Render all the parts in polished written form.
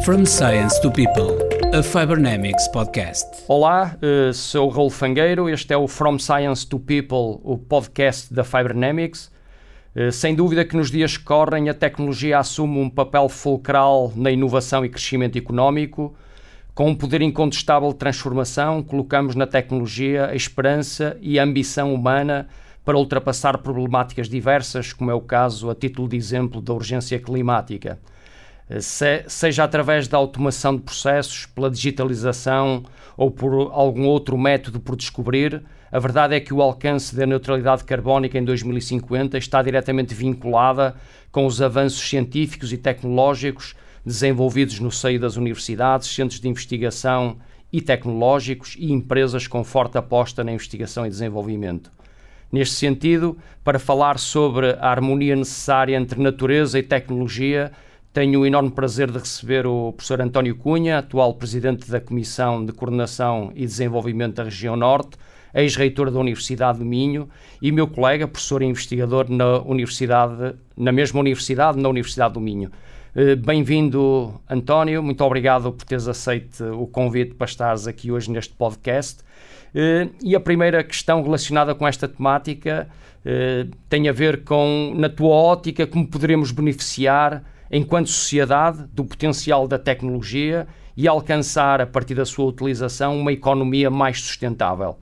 From Science to People, a Fibernamics podcast. Olá, sou o Raul Fangueiro, este é o From Science to People, o podcast da Fibernamics. Sem dúvida que nos dias que correm a tecnologia assume um papel fulcral na inovação e crescimento económico. Com um poder incontestável de transformação, colocamos na tecnologia a esperança e a ambição humana para ultrapassar problemáticas diversas, como é o caso, a título de exemplo, da urgência climática. Seja através da automação de processos, pela digitalização ou por algum outro método por descobrir, a verdade é que o alcance da neutralidade carbónica em 2050 está diretamente vinculada com os avanços científicos e tecnológicos desenvolvidos no seio das universidades, centros de investigação e tecnológicos e empresas com forte aposta na investigação e desenvolvimento. Neste sentido, para falar sobre a harmonia necessária entre natureza e tecnologia, tenho o enorme prazer de receber o professor António Cunha, atual presidente da Comissão de Coordenação e Desenvolvimento da Região Norte, ex-reitor da Universidade do Minho e meu colega, professor e investigador na mesma universidade, na Universidade do Minho. Bem-vindo, António, muito obrigado por teres aceito o convite para estares aqui hoje neste podcast. E a primeira questão relacionada com esta temática tem a ver com, na tua ótica, como poderemos beneficiar enquanto sociedade do potencial da tecnologia e alcançar, a partir da sua utilização, uma economia mais sustentável.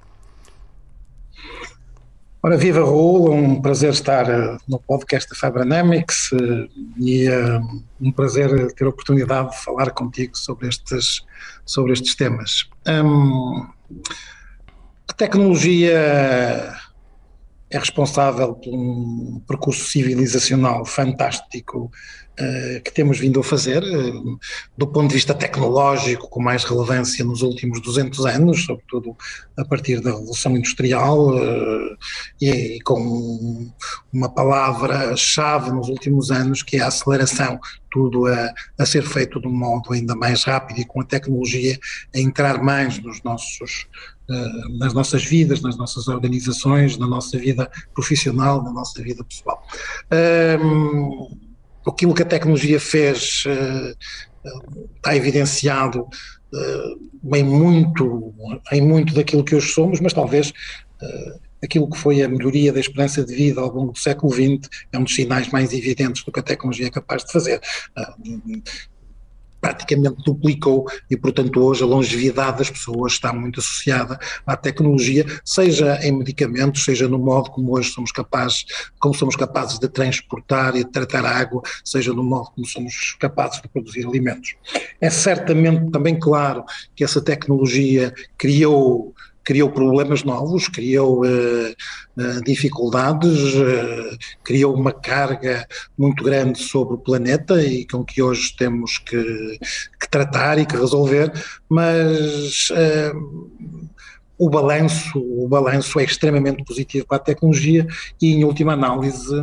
Ora, viva Raul, é um prazer estar no podcast da Fibernamics e um prazer ter a oportunidade de falar contigo sobre estes temas. A tecnologia é responsável por um percurso civilizacional fantástico que temos vindo a fazer, do ponto de vista tecnológico, com mais relevância nos últimos 200 anos, sobretudo a partir da Revolução Industrial, e com uma palavra-chave nos últimos anos, que é a aceleração, tudo a ser feito de um modo ainda mais rápido e com a tecnologia a entrar mais nas nossas vidas, nas nossas organizações, na nossa vida profissional, na nossa vida pessoal. Aquilo que a tecnologia fez está evidenciado em muito daquilo que hoje somos, mas talvez aquilo que foi a melhoria da esperança de vida ao longo do século XX é um dos sinais mais evidentes do que a tecnologia é capaz de fazer. Praticamente duplicou e, portanto, hoje a longevidade das pessoas está muito associada à tecnologia, seja em medicamentos, seja no modo como hoje somos capazes de transportar e de tratar água, seja no modo como somos capazes de produzir alimentos. É certamente também claro que essa tecnologia criou problemas novos, criou dificuldades, criou uma carga muito grande sobre o planeta e com que hoje temos que tratar e que resolver, mas o balanço é extremamente positivo para a tecnologia e, em última análise,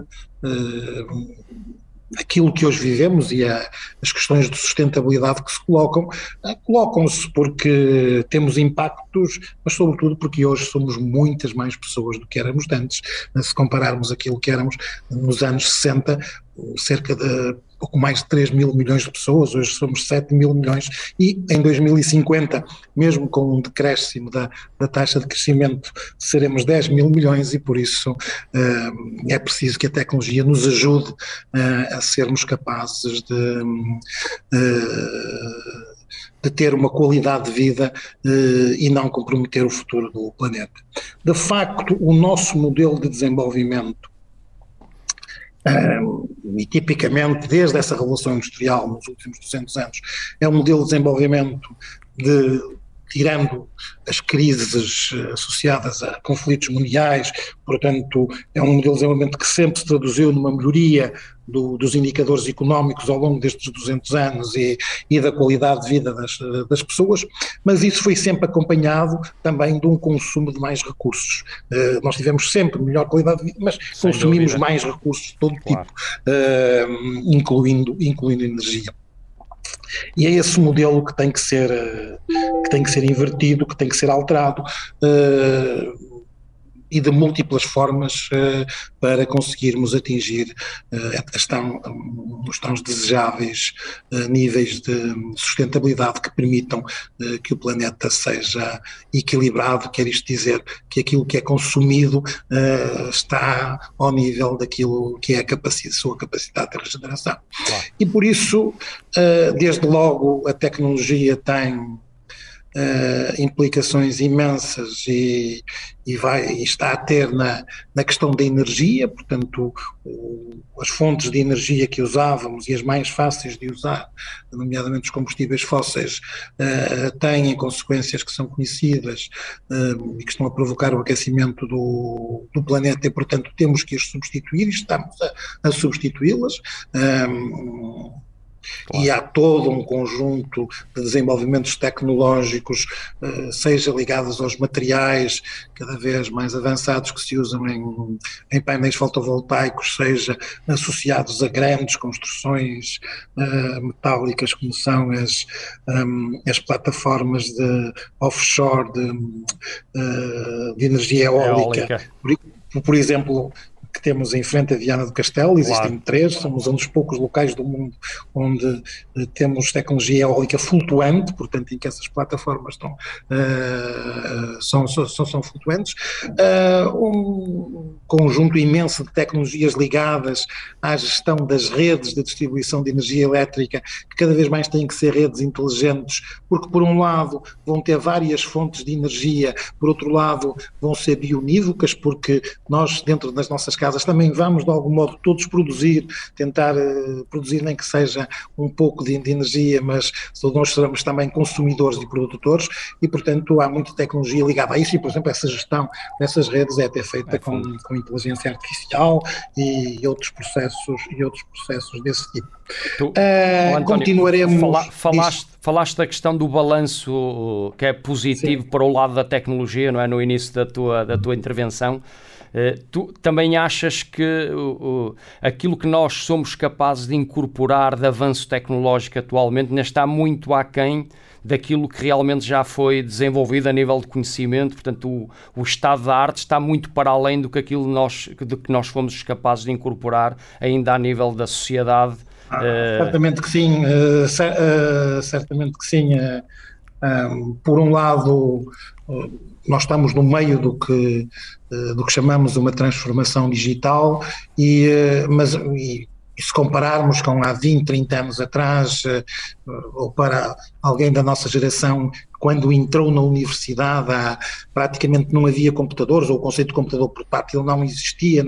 aquilo que hoje vivemos e as questões de sustentabilidade que se colocam-se porque temos impactos, mas sobretudo porque hoje somos muitas mais pessoas do que éramos antes. Se compararmos aquilo que éramos nos anos 60, cerca de pouco mais de 3 mil milhões de pessoas, hoje somos 7 mil milhões e em 2050, mesmo com um decréscimo da taxa de crescimento, seremos 10 mil milhões e por isso é preciso que a tecnologia nos ajude a sermos capazes de ter uma qualidade de vida e não comprometer o futuro do planeta. De facto, o nosso modelo de desenvolvimento e tipicamente desde essa Revolução Industrial nos últimos 200 anos, é um modelo de desenvolvimento tirando as crises associadas a conflitos mundiais, portanto é um modelo de desenvolvimento que sempre se traduziu numa melhoria dos indicadores económicos ao longo destes 200 anos e da qualidade de vida das pessoas, mas isso foi sempre acompanhado também de um consumo de mais recursos. Nós tivemos sempre melhor qualidade de vida, mas consumimos mais recursos de todo tipo, incluindo energia. E é esse modelo que tem que ser invertido, que tem que ser alterado. e de múltiplas formas para conseguirmos atingir os tão desejáveis níveis de sustentabilidade que permitam que o planeta seja equilibrado, quer isto dizer que aquilo que é consumido está ao nível daquilo que é sua capacidade de regeneração. Claro. E por isso, desde logo, a tecnologia tem implicações imensas e está a ter na questão da energia, portanto as fontes de energia que usávamos e as mais fáceis de usar, nomeadamente os combustíveis fósseis, têm consequências que são conhecidas e que estão a provocar o aquecimento do planeta e, portanto, temos que as substituir e estamos a substituí-las. Claro. E há todo um conjunto de desenvolvimentos tecnológicos, seja ligados aos materiais cada vez mais avançados que se usam em painéis fotovoltaicos, seja associados a grandes construções metálicas, como são as plataformas de offshore de energia eólica. Por exemplo, que temos em frente a Viana do Castelo, existem claro. 3, somos um dos poucos locais do mundo onde temos tecnologia eólica flutuante, portanto em que essas plataformas são flutuantes, um conjunto imenso de tecnologias ligadas à gestão das redes de distribuição de energia elétrica, que cada vez mais têm que ser redes inteligentes, porque por um lado vão ter várias fontes de energia, por outro lado vão ser bionívocas, porque nós dentro das nossas casas também vamos de algum modo todos tentar produzir nem que seja um pouco de energia, mas nós seremos também consumidores e produtores e, portanto, há muita tecnologia ligada a isso e, por exemplo, essa gestão dessas redes é até feita com inteligência artificial e outros processos desse tipo. António, continuaremos... Falaste da questão do balanço que é positivo Sim. para o lado da tecnologia, não é? No início da tua intervenção. Tu também achas que aquilo que nós somos capazes de incorporar de avanço tecnológico atualmente ainda está muito aquém daquilo que realmente já foi desenvolvido a nível de conhecimento? Portanto, o estado da arte está muito para além do que nós fomos capazes de incorporar ainda a nível da sociedade. Certamente que sim, certamente que sim. Por um lado, nós estamos no meio do que chamamos uma transformação digital e se compararmos com há 20, 30 anos atrás, ou para alguém da nossa geração, quando entrou na universidade, praticamente não havia computadores, ou o conceito de computador portátil não existia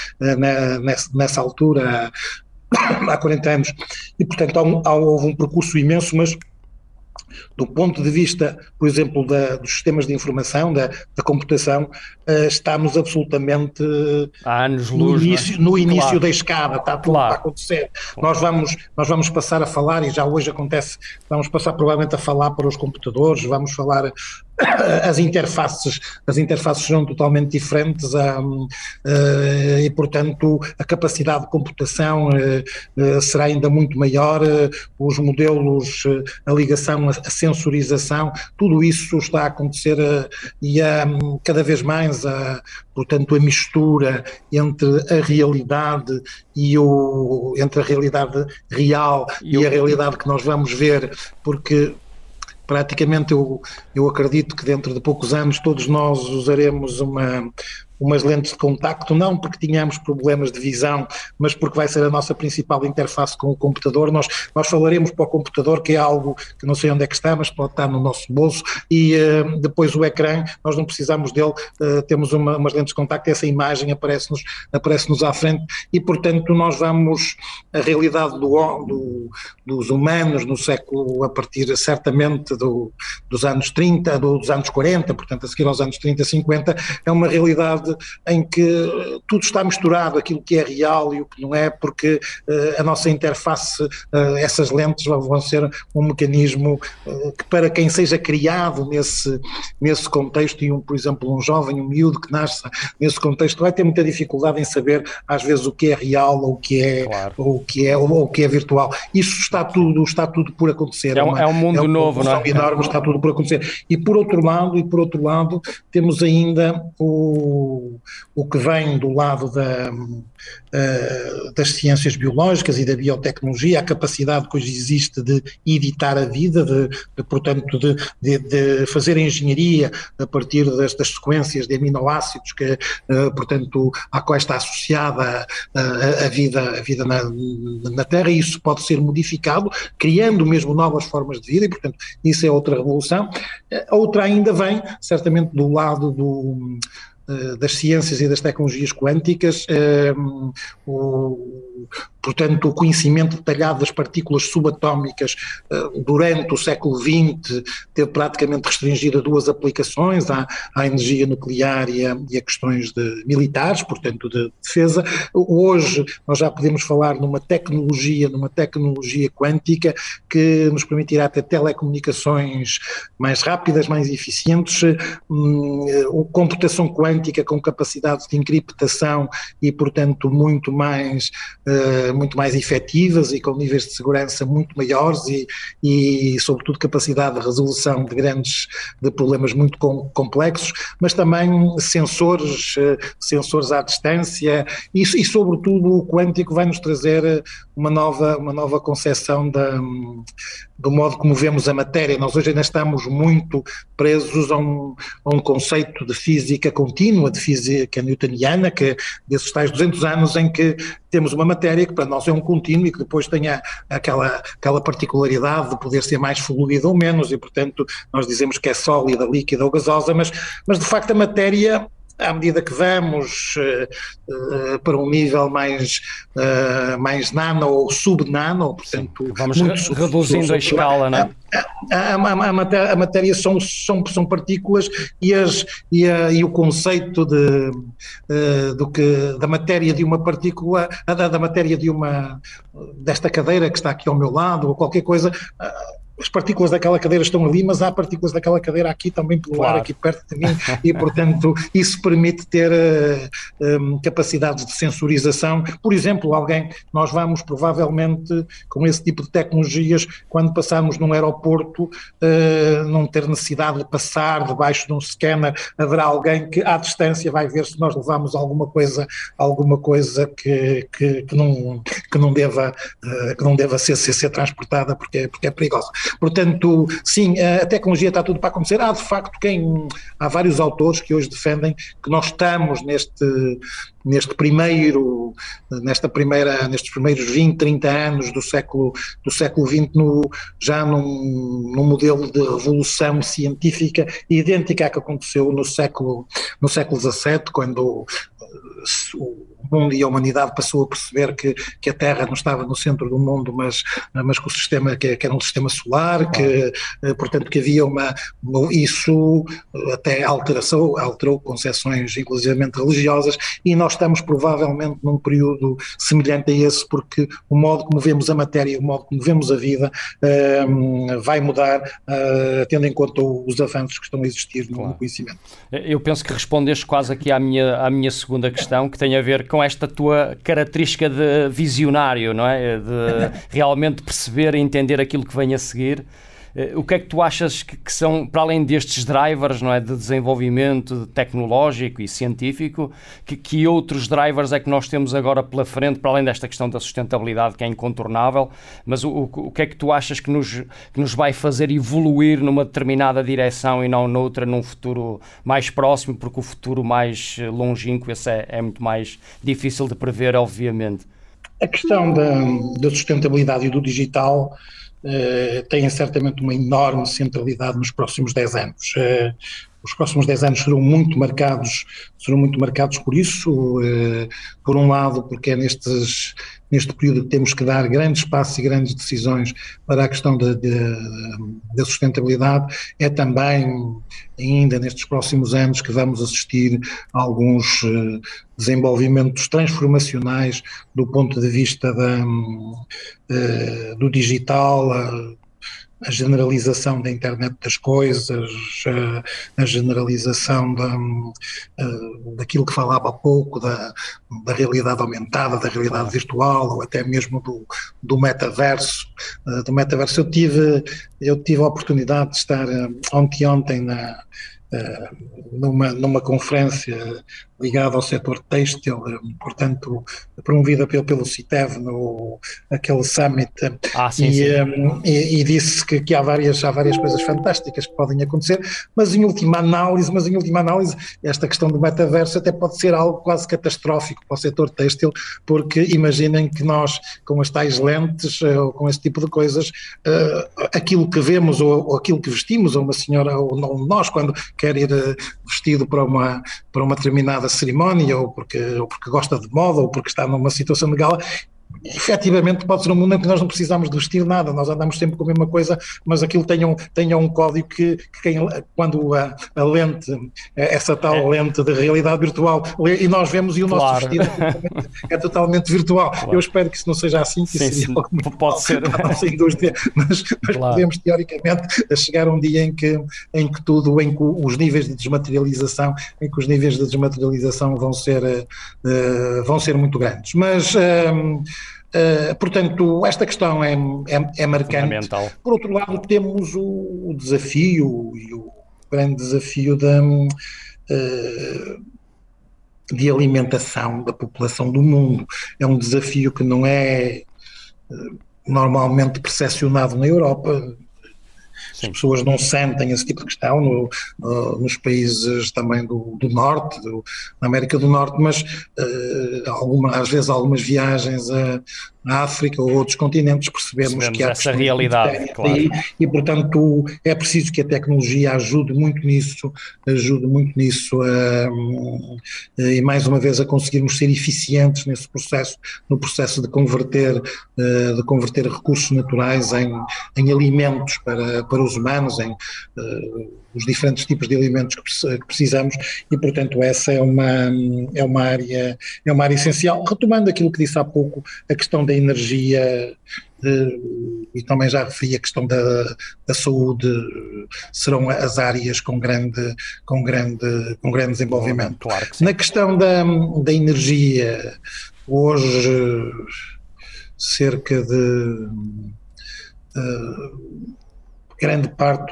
nessa altura, há 40 anos, e portanto houve um percurso imenso, mas do ponto de vista, por exemplo, dos sistemas de informação, da computação, estamos absolutamente há anos-luz, no início claro. Da escada, está tudo a acontecer. Claro. Nós vamos passar a falar, e já hoje acontece, vamos passar provavelmente a falar para os computadores, vamos falar as interfaces são totalmente diferentes e, portanto, a capacidade de computação será ainda muito maior, os modelos, a ligação, a sensorização, tudo isso está a acontecer e cada vez mais, portanto, a mistura entre a realidade entre a realidade real e a realidade que nós vamos ver, porque praticamente eu acredito que dentro de poucos anos todos nós usaremos umas lentes de contacto, não porque tínhamos problemas de visão, mas porque vai ser a nossa principal interface com o computador. Nós falaremos para o computador, que é algo que não sei onde é que está, mas pode estar no nosso bolso, e depois o ecrã, nós não precisamos dele, temos umas lentes de contacto, essa imagem aparece-nos à frente, e portanto nós vamos, a realidade dos humanos no século, a partir certamente dos anos 30, dos anos 40, portanto a seguir aos anos 30, 50, é uma realidade em que tudo está misturado, aquilo que é real e o que não é, porque a nossa interface, essas lentes vão ser um mecanismo que, para quem seja criado nesse contexto, e por exemplo um jovem, um miúdo que nasce nesse contexto, vai ter muita dificuldade em saber às vezes o que é real ou o que é, claro. ou o que é virtual. Isso está tudo por acontecer. É um mundo novo, não é? Enorme, está tudo por acontecer. E por outro lado, temos ainda o que vem do lado das ciências biológicas e da biotecnologia, a capacidade que hoje existe de editar a vida, portanto, de fazer engenharia a partir das sequências de aminoácidos que, portanto, à qual está associada a vida na Terra, e isso pode ser modificado, criando mesmo novas formas de vida, e, portanto, isso é outra revolução. Outra ainda vem, certamente, do lado das ciências e das tecnologias quânticas, portanto, o conhecimento detalhado das partículas subatómicas durante o século XX teve praticamente restringido a duas aplicações, à energia nuclear e a questões militares, portanto, de defesa. Hoje nós já podemos falar numa tecnologia quântica que nos permitirá ter telecomunicações mais rápidas, mais eficientes, computação quântica com capacidades de encriptação e, portanto, muito mais efetivas e com níveis de segurança muito maiores e sobretudo, capacidade de resolução de problemas muito complexos, mas também sensores à distância e sobretudo, o quântico vai nos trazer uma nova concepção do modo como vemos a matéria. Nós hoje ainda estamos muito presos a um conceito de física contínua, de física newtoniana, que desses tais 200 anos em que temos uma matéria que para nós é um contínuo e que depois tem aquela particularidade de poder ser mais fluida ou menos, e portanto nós dizemos que é sólida, líquida ou gasosa, mas de facto a matéria, à medida que vamos para um nível mais nano ou subnano, portanto... Vamos reduzindo a escala, não é? A matéria são partículas e o conceito da matéria de uma partícula, da matéria desta cadeira que está aqui ao meu lado, ou qualquer coisa... As partículas daquela cadeira estão ali, mas há partículas daquela cadeira aqui também pelo ar, aqui perto de mim, e portanto isso permite ter capacidades de sensorização. Por exemplo, nós vamos provavelmente com esse tipo de tecnologias, quando passarmos num aeroporto, não ter necessidade de passar debaixo de um scanner, haverá alguém que à distância vai ver se nós levamos alguma coisa que não deva ser transportada porque é perigosa. Portanto, sim, a tecnologia está tudo para acontecer. De facto, há vários autores que hoje defendem que nós estamos nestes primeiros 20, 30 anos do século XX já num modelo de revolução científica idêntica à que aconteceu no século XVII, quando o mundo e a humanidade passou a perceber que a Terra não estava no centro do mundo, mas que o sistema, que era um sistema solar, que portanto que havia isso até alterou concepções inclusivamente religiosas, e nós estamos provavelmente num período semelhante a esse, porque o modo como vemos a matéria, o modo como vemos a vida vai mudar, tendo em conta os avanços que estão a existir no conhecimento. Eu penso que respondeste quase aqui à minha segunda questão, que tem a ver com esta tua característica de visionário, não é? De realmente perceber e entender aquilo que vem a seguir. O que é que tu achas que são, para além destes drivers, não é, de desenvolvimento tecnológico e científico, que outros drivers é que nós temos agora pela frente, para além desta questão da sustentabilidade, que é incontornável, mas o que é que tu achas que nos vai fazer evoluir numa determinada direção e não noutra, num futuro mais próximo, porque o futuro mais longínquo esse é muito mais difícil de prever, obviamente. A questão da sustentabilidade e do digital têm certamente uma enorme centralidade nos próximos 10 anos. Os próximos 10 anos serão muito marcados por isso, por um lado porque é neste período que temos que dar grandes passos e grandes decisões para a questão da sustentabilidade. É também ainda nestes próximos anos que vamos assistir a alguns desenvolvimentos transformacionais do ponto de vista do digital, a generalização da internet das coisas, a generalização daquilo que falava há pouco, da realidade aumentada, da realidade virtual, ou até mesmo do metaverso. Eu tive a oportunidade de estar ontem numa conferência ligada ao setor têxtil, portanto, promovida pelo CITEV, aquele summit, sim. E disse que há várias coisas fantásticas que podem acontecer, mas em última análise, esta questão do metaverso até pode ser algo quase catastrófico para o setor têxtil, porque imaginem que nós, com as tais lentes, ou com esse tipo de coisas, aquilo que vemos ou aquilo que vestimos, ou uma senhora, ou nós, quando quer ir vestido para uma determinada cerimónia, ou porque gosta de moda, ou porque está numa situação de gala, efetivamente pode ser um mundo em que nós não precisamos de vestir nada, nós andamos sempre com a mesma coisa, mas aquilo tenha um código que quando a lente, essa tal lente de realidade virtual, e nós vemos e o nosso vestido é totalmente virtual. Claro. Eu espero que isso não seja assim, que isso seria algo muito pode ser. Sem dúvida, mas podemos teoricamente chegar a um dia em que os níveis de desmaterialização, vão ser muito grandes. Mas portanto, esta questão é marcante. Por outro lado, temos o desafio, e o grande desafio de alimentação da população do mundo. É um desafio que não é normalmente percepcionado na Europa. As pessoas não sentem esse tipo de questão nos países também do Norte, na América do Norte, mas às vezes algumas viagens à África ou outros continentes percebemos que há essa realidade, claro. E portanto é preciso que a tecnologia ajude muito nisso, e mais uma vez a conseguirmos ser eficientes no processo de converter recursos naturais em alimentos para os humanos, em os diferentes tipos de alimentos que precisamos, e portanto essa é uma área essencial. Retomando aquilo que disse há pouco, a questão da energia, e também já referi a questão da saúde, serão as áreas com grande desenvolvimento. Claro que sim. Na questão da energia, hoje cerca de grande parte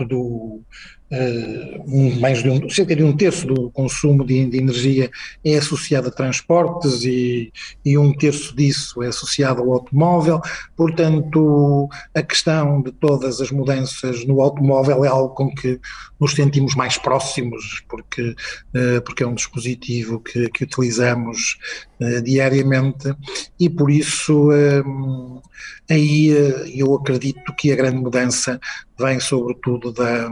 cerca de um terço do consumo de energia é associado a transportes e um terço disso é associado ao automóvel. Portanto, a questão de todas as mudanças no automóvel é algo com que nos sentimos mais próximos, porque é um dispositivo que utilizamos diariamente, e por isso aí eu acredito que a grande mudança vem sobretudo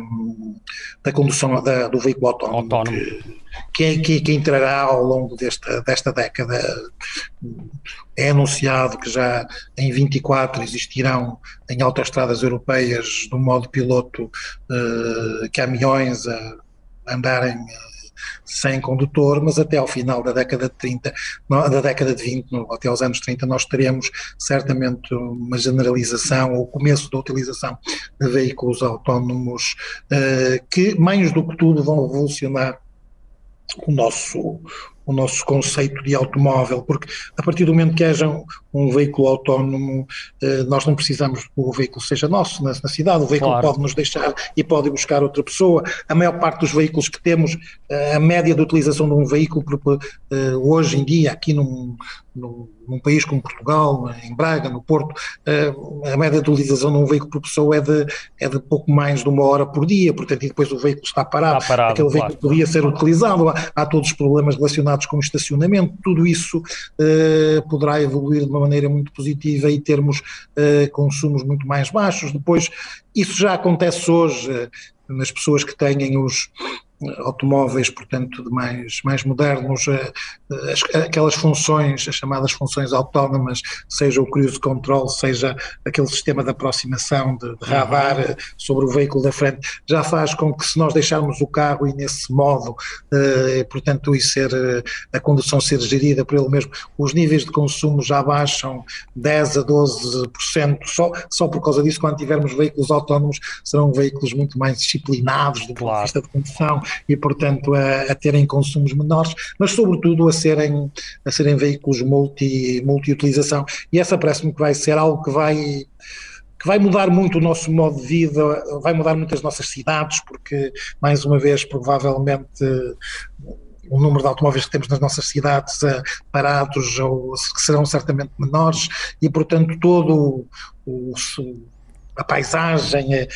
da condução do veículo autónomo. Que entrará ao longo desta década. É anunciado que já em 24 existirão em autoestradas europeias, no modo piloto, caminhões a andarem sem condutor, mas até ao final da década de 20, até aos anos 30, nós teremos certamente uma generalização, ou o começo da utilização de veículos autónomos que, mais do que tudo, vão revolucionar o nosso conceito de automóvel, porque a partir do momento que haja um veículo autónomo, nós não precisamos que o veículo seja nosso na cidade, o veículo pode nos deixar e pode ir buscar outra pessoa. A maior parte dos veículos que temos, a média de utilização de um veículo hoje em dia, aqui num país como Portugal, em Braga, no Porto, a média de utilização de um veículo por pessoa é de pouco mais de 1 hora por dia, portanto, e depois o veículo está parado, aquele veículo podia ser utilizado, há todos os problemas relacionados com o estacionamento, tudo isso poderá evoluir de uma maneira muito positiva e termos consumos muito mais baixos. Depois, isso já acontece hoje nas pessoas que têm os automóveis, portanto, de mais modernos, aquelas funções, as chamadas funções autónomas, seja o cruise control, seja aquele sistema de aproximação de radar sobre o veículo da frente, já faz com que, se nós deixarmos o carro e nesse modo, portanto, a condução ser gerida por ele mesmo, os níveis de consumo já baixam 10 a 12%, só por causa disso. Quando tivermos veículos autónomos, serão veículos muito mais disciplinados do ponto de vista de condução, e portanto a terem consumos menores, mas sobretudo a serem veículos multi-utilização, e essa parece-me que vai ser algo que que vai mudar muito o nosso modo de vida, vai mudar muito as nossas cidades, porque, mais uma vez, provavelmente o número de automóveis que temos nas nossas cidades parados serão certamente menores e, portanto, todo a paisagem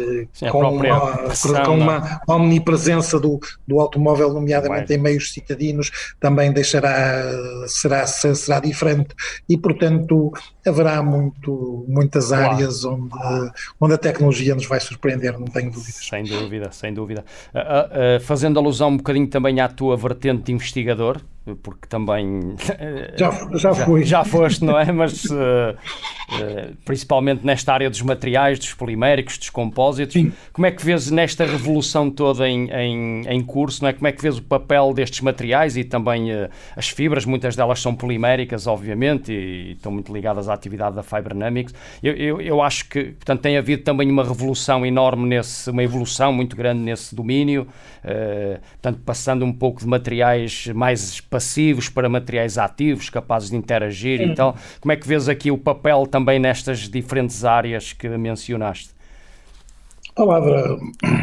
com uma omnipresença do automóvel, nomeadamente em meios citadinos, também será diferente e, portanto, haverá muitas áreas onde a tecnologia nos vai surpreender, não tenho dúvidas. Sem dúvida. Fazendo alusão um bocadinho também à tua vertente de investigador, porque também já foste, não é? Mas principalmente nesta área dos materiais, dos poliméricos, dos compósitos. Sim. Como é que vês nesta revolução toda em curso, não é? Como é que vês o papel destes materiais e também as fibras, muitas delas são poliméricas, obviamente, e estão muito ligadas à atividade da Fibernamics. Eu acho que, portanto, tem havido também uma revolução enorme uma evolução muito grande nesse domínio, portanto, passando um pouco de materiais mais passivos para materiais ativos, capazes de interagir e tal. Como é que vês aqui o papel também nestas diferentes áreas que mencionaste? A palavra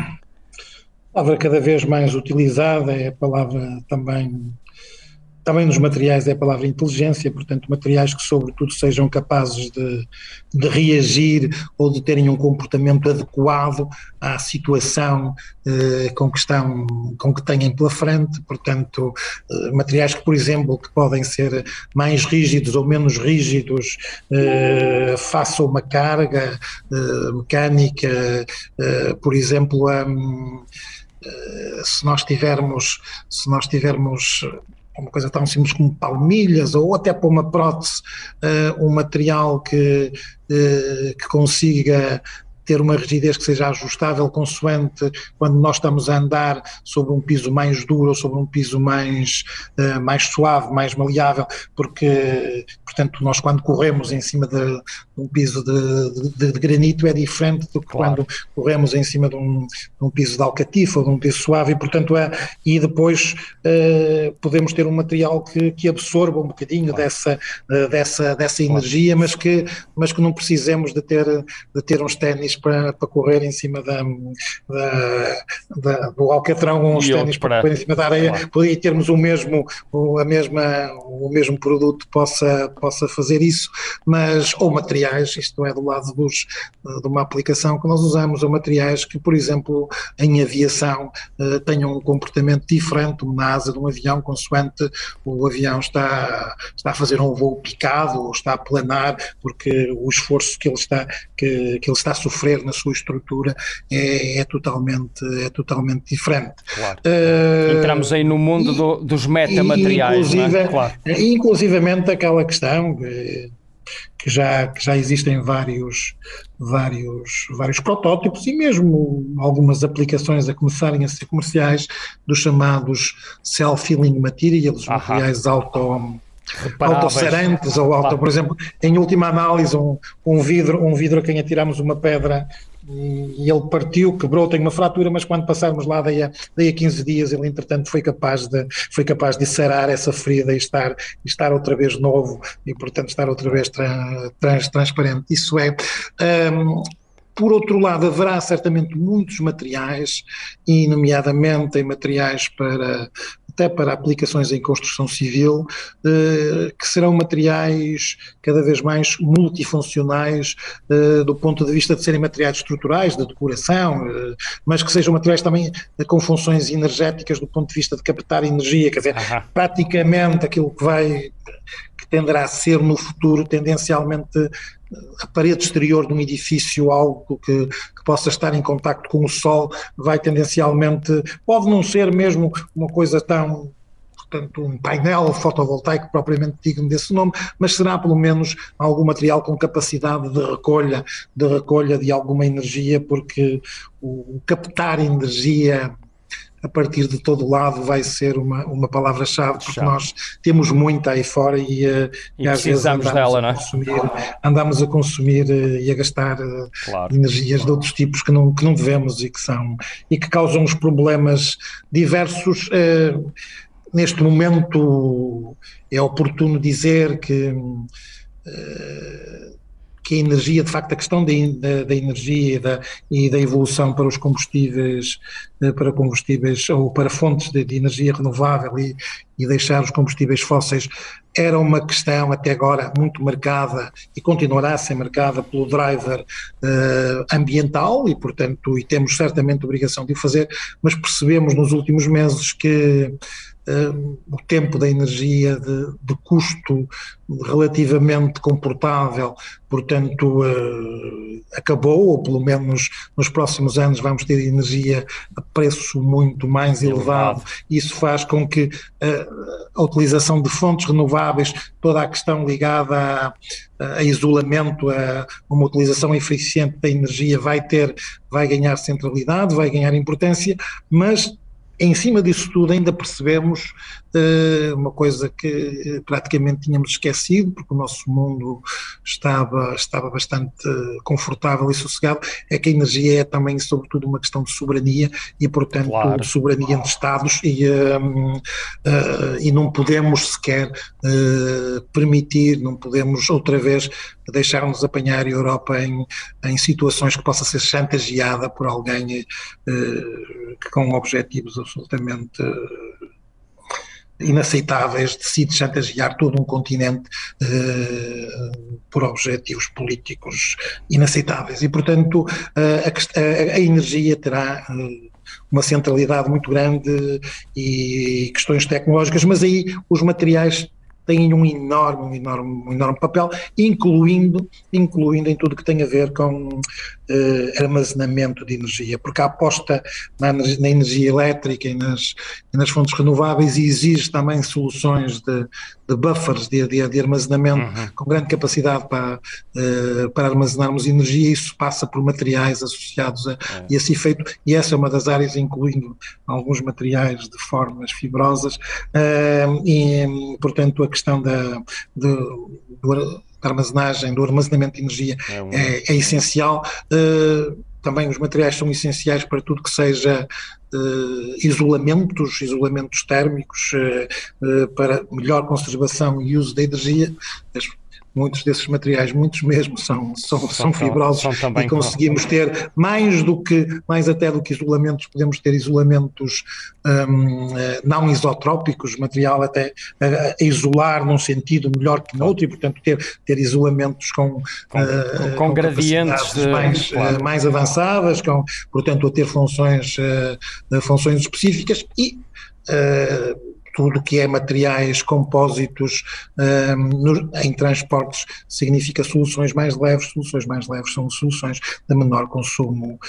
cada vez mais utilizada é a palavra também nos materiais é a palavra inteligência, portanto materiais que sobretudo sejam capazes de reagir ou de terem um comportamento adequado à situação com que têm pela frente, portanto materiais que, por exemplo, que podem ser mais rígidos ou menos rígidos face a uma carga mecânica, por exemplo, se nós tivermos uma coisa tão simples como palmilhas ou até para uma prótese, um material que consiga ter uma rigidez que seja ajustável consoante quando nós estamos a andar sobre um piso mais duro ou sobre um piso mais suave, mais maleável, porque, portanto, nós quando corremos em cima de um piso de granito é diferente do que quando corremos em cima de um piso de alcatifa ou de um piso suave e, portanto, e depois podemos ter um material que absorva um bocadinho dessa energia, mas que não precisemos de ter uns ténis para correr em cima do alcatrão ou uns ténis para correr em cima da areia, poderia termos o mesmo produto possa fazer isso, mas ou materiais, isto é do lado de uma aplicação que nós usamos, ou materiais que, por exemplo, em aviação tenham um comportamento diferente, uma asa de um avião, consoante o avião está a fazer um voo picado ou está a planar, porque o esforço que ele está a sofrer na sua estrutura é totalmente diferente. Claro. Entramos aí no mundo dos metamateriais, não é? Claro. Inclusivamente aquela questão que já existem vários protótipos e mesmo algumas aplicações a começarem a ser comerciais dos chamados self-healing materials, materiais autocerantes ou por exemplo, em última análise um vidro a quem atiramos uma pedra e ele partiu, quebrou, tem uma fratura, mas quando passarmos lá daí a 15 dias ele entretanto foi capaz de sarar essa ferida e estar outra vez novo e portanto estar outra vez transparente. Isso é... Por outro lado, haverá certamente muitos materiais, e nomeadamente em materiais até para aplicações em construção civil, que serão materiais cada vez mais multifuncionais do ponto de vista de serem materiais estruturais, de decoração, mas que sejam materiais também com funções energéticas do ponto de vista de captar energia, quer dizer, praticamente aquilo que tenderá a ser no futuro tendencialmente a parede exterior de um edifício, algo que possa estar em contacto com o sol, vai tendencialmente, pode não ser mesmo uma coisa tão, portanto, um painel fotovoltaico propriamente digno desse nome, mas será pelo menos algum material com capacidade de recolha de alguma energia, porque o captar energia a partir de todo lado vai ser uma palavra-chave, porque nós temos muita aí fora e às vezes andamos a consumir e a gastar energias de outros tipos que não devemos e que causam os problemas diversos. Neste momento é oportuno dizer que que a energia, de facto, a questão da energia e da evolução para os combustíveis, para combustíveis ou para fontes de energia renovável e deixar os combustíveis fósseis era uma questão até agora muito marcada e continuará a ser marcada pelo driver ambiental e, portanto, temos certamente a obrigação de o fazer, mas percebemos nos últimos meses que o tempo da energia de custo relativamente comportável, portanto, acabou, ou pelo menos nos próximos anos vamos ter energia a preço muito mais elevado. Isso faz com que a utilização de fontes renováveis, toda a questão ligada a isolamento, a uma utilização eficiente da energia vai ganhar centralidade, vai ganhar importância, mas em cima disso tudo ainda percebemos uma coisa que praticamente tínhamos esquecido, porque o nosso mundo estava bastante confortável e sossegado, é que a energia é também sobretudo uma questão de soberania e, portanto, de soberania entre Estados e não podemos sequer permitir, não podemos outra vez deixar-nos apanhar a Europa em situações que possa ser chantageada por alguém com objetivos absolutamente inaceitáveis, decide chantagear todo um continente por objetivos políticos inaceitáveis. E, portanto, a energia terá uma centralidade muito grande e questões tecnológicas, mas aí os materiais têm um enorme papel, incluindo em tudo que tem a ver com armazenamento de energia, porque a aposta na energia elétrica e nas fontes renováveis exige também soluções de buffers de armazenamento com grande capacidade para armazenarmos energia. Isso passa por materiais associados a esse efeito, e essa é uma das áreas, incluindo alguns materiais de formas fibrosas, e portanto a questão da armazenagem, do armazenamento de energia é essencial. Também os materiais são essenciais para tudo que seja isolamentos térmicos, para melhor conservação e uso da energia. Muitos desses materiais, muitos mesmo, são fibrosos, e conseguimos ter mais até do que isolamentos, podemos ter isolamentos não isotrópicos, material até a isolar num sentido melhor que no outro, e portanto ter isolamentos com gradientes mais avançadas, portanto a ter funções específicas, e tudo que é materiais, compósitos em transportes significa soluções mais leves. Soluções mais leves são soluções de menor consumo,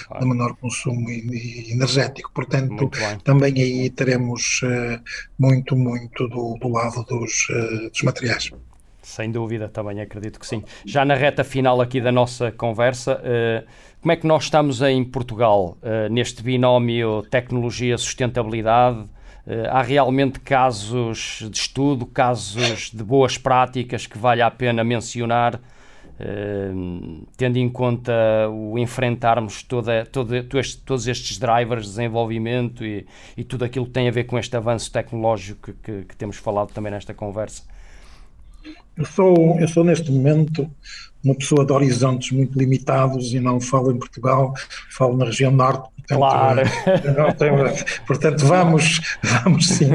energético. Portanto, também aí teremos muito do lado dos materiais. Sem dúvida, também acredito que sim. Já na reta final aqui da nossa conversa, como é que nós estamos em Portugal neste binómio tecnologia-sustentabilidade? Há realmente casos de estudo, casos de boas práticas que vale a pena mencionar, tendo em conta o enfrentarmos todos estes drivers de desenvolvimento e tudo aquilo que tem a ver com este avanço tecnológico que temos falado também nesta conversa? Eu sou neste momento uma pessoa de horizontes muito limitados e não falo em Portugal, falo na região norte. Claro. Portanto, vamos sim.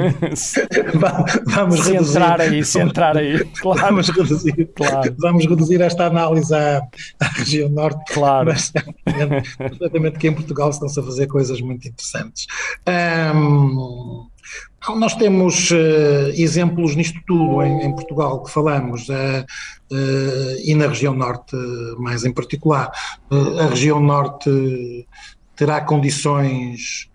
Vamos centrar aí. Claro. Vamos reduzir esta análise à região norte. Claro. Mas certamente que em Portugal estão-se a fazer coisas muito interessantes. Nós temos exemplos nisto tudo em Portugal que falamos, e na região norte mais em particular. A região norte terá condições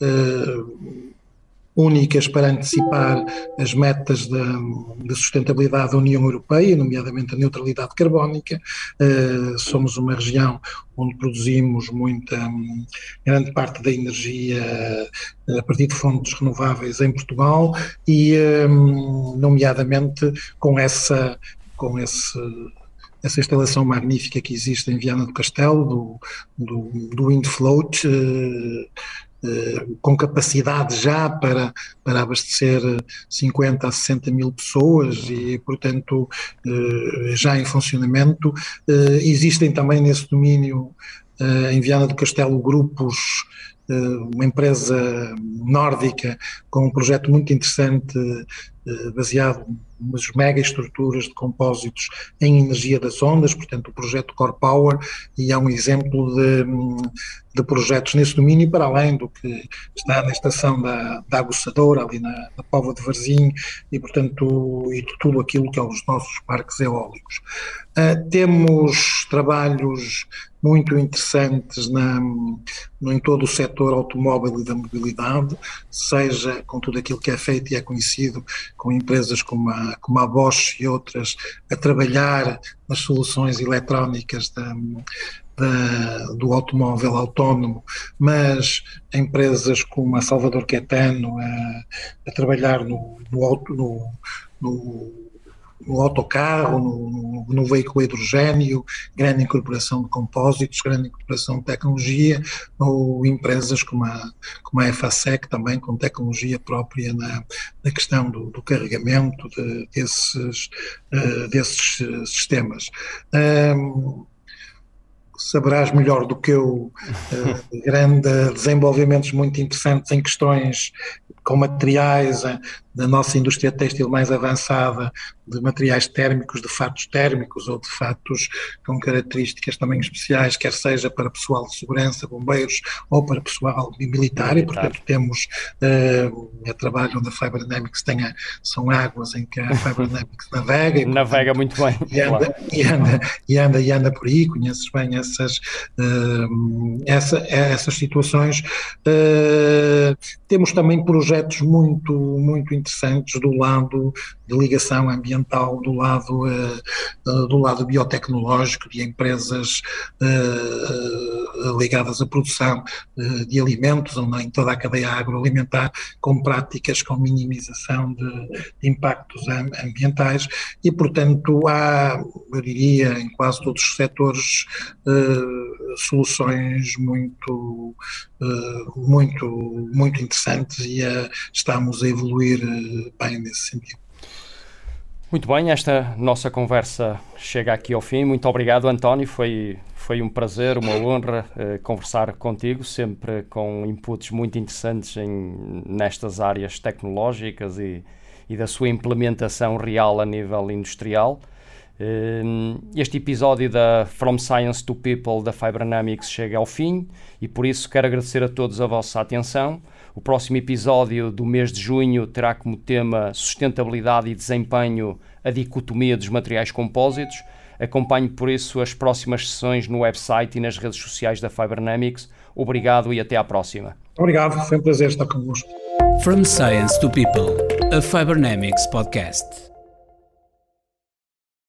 únicas para antecipar as metas de sustentabilidade da União Europeia, nomeadamente a neutralidade carbónica. Somos uma região onde produzimos grande parte da energia a partir de fontes renováveis em Portugal e, nomeadamente, com essa instalação magnífica que existe em Viana do Castelo, do Windfloat, com capacidade já para abastecer 50 a 60 mil pessoas e, portanto, já em funcionamento. Existem também nesse domínio, em Viana do Castelo, grupos, uma empresa nórdica com um projeto muito interessante baseado nas mega estruturas de compósitos em energia das ondas, portanto o projeto Core Power, e é um exemplo de projetos nesse domínio, para além do que está na estação da Aguçadora, ali na Póvoa de Varzim, e portanto e de tudo aquilo que é os nossos parques eólicos. Temos trabalhos muito interessantes em todo o setor automóvel e da mobilidade, seja com tudo aquilo que é feito e é conhecido, com empresas como a Bosch e outras, a trabalhar nas soluções eletrónicas do automóvel autónomo, mas empresas como a Salvador Caetano a trabalhar no autocarro, no veículo hidrogénio, grande incorporação de compósitos, grande incorporação de tecnologia, ou empresas como a EFASEC também, com tecnologia própria na questão do carregamento desses sistemas. Saberás melhor do que eu, grandes desenvolvimentos muito interessantes em questões com materiais da nossa indústria têxtil mais avançada, de materiais térmicos, de fatos térmicos ou de fatos com características também especiais, quer seja para pessoal de segurança, bombeiros, ou para pessoal militar. E portanto temos a trabalho onde a Fiber Dynamics são águas em que a Fiber Dynamics navega. E, portanto, navega muito bem. E anda por aí, conheces bem essas situações. Temos também projetos muito, muito interessantes do lado de ligação ambiental, do lado biotecnológico, de empresas ligadas à produção de alimentos, ou em toda a cadeia agroalimentar, com práticas com minimização de impactos ambientais, e portanto há, eu diria, em quase todos os setores, soluções muito interessantes, e estamos a evoluir bem nesse sentido. Muito bem, esta nossa conversa chega aqui ao fim. Muito obrigado, António. Foi um prazer, uma honra conversar contigo, sempre com inputs muito interessantes nestas áreas tecnológicas e da sua implementação real a nível industrial. Este episódio da From Science to People da Fiber Dynamics chega ao fim, e por isso quero agradecer a todos a vossa atenção. O próximo episódio do mês de junho terá como tema sustentabilidade e desempenho, a dicotomia dos materiais compósitos. Acompanhe por isso as próximas sessões no website e nas redes sociais da Fiber Dynamics. Obrigado e até à próxima. Obrigado, foi um prazer estar convosco. From Science to People, a Fiber Dynamics podcast.